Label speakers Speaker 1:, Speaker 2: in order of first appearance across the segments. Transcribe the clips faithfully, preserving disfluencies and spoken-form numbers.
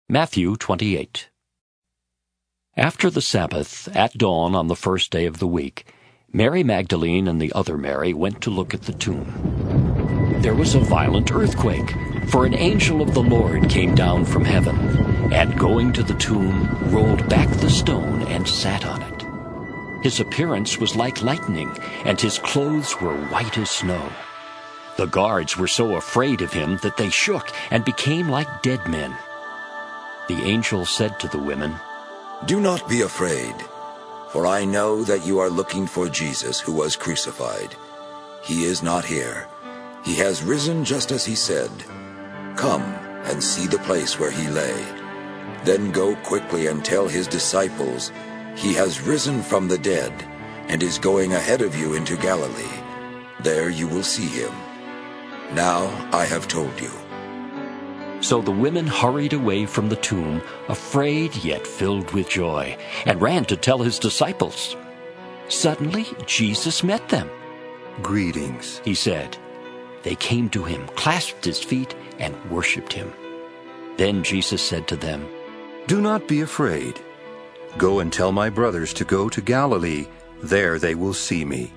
Speaker 1: Matthew twenty-eight. After the Sabbath, at dawn on the first day of the week, Mary Magdalene and the other Mary went to look at the tomb. There was a violent earthquake, for an angel of the Lord came down from heaven, and going to the tomb, rolled back the stone and sat on it. His appearance was like lightning, and his clothes were white as snow. The guards were so afraid of him that they shook and became like dead men. The angel said to the women,
Speaker 2: "Do not be afraid, for I know that you are looking for Jesus who was crucified. He is not here. He has risen just as he said. Come and see the place where he lay. Then go quickly and tell his disciples, he has risen from the dead and is going ahead of you into Galilee. There you will see him. Now I have told you."
Speaker 1: So the women hurried away from the tomb, afraid yet filled with joy, and ran to tell his disciples. Suddenly Jesus met them.
Speaker 3: "Greetings,"
Speaker 1: he said. They came to him, clasped his feet, and worshipped him. Then Jesus said to them,
Speaker 3: "Do not be afraid. Go and tell my brothers to go to Galilee. There they will see me."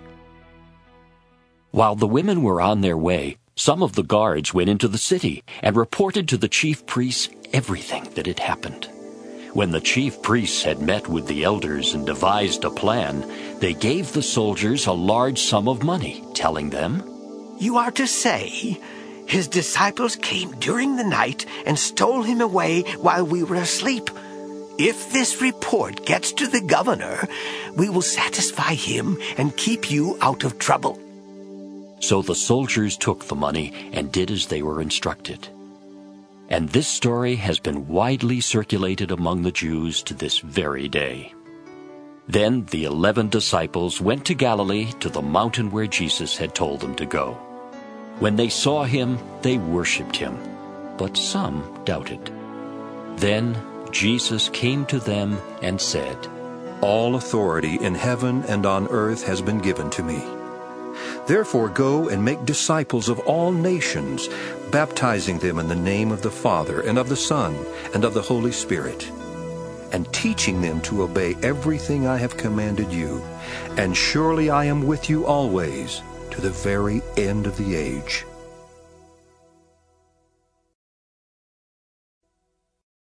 Speaker 1: While the women were on their way, some of the guards went into the city and reported to the chief priests everything that had happened. When the chief priests had met with the elders and devised a plan, they gave the soldiers a large sum of money, telling them,
Speaker 4: "You are to say, his disciples came during the night and stole him away while we were asleep. If this report gets to the governor, we will satisfy him and keep you out of trouble."
Speaker 1: So the soldiers took the money and did as they were instructed. And this story has been widely circulated among the Jews to this very day. Then the eleven disciples went to Galilee, to the mountain where Jesus had told them to go. When they saw him, they worshipped him, but some doubted. Then Jesus came to them and said,
Speaker 3: "All authority in heaven and on earth has been given to me. Therefore go and make disciples of all nations, baptizing them in the name of the Father and of the Son and of the Holy Spirit, and teaching them to obey everything I have commanded you. And surely I am with you always, to the very end of the age."